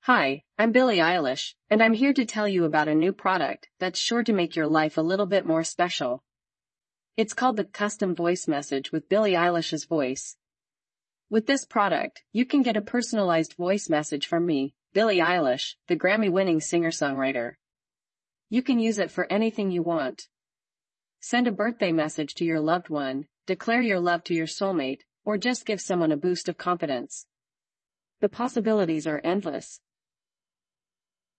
Hi, I'm Billie Eilish, and I'm here to tell you about a new product that's sure to make your life a little bit more special. It's called the Custom Voice Message with Billie Eilish's voice. With this product, you can get a personalized voice message from me, Billie Eilish, the Grammy-winning singer-songwriter. You can use it for anything you want. Send a birthday message to your loved one, declare your love to your soulmate, or just give someone a boost of confidence. The possibilities are endless.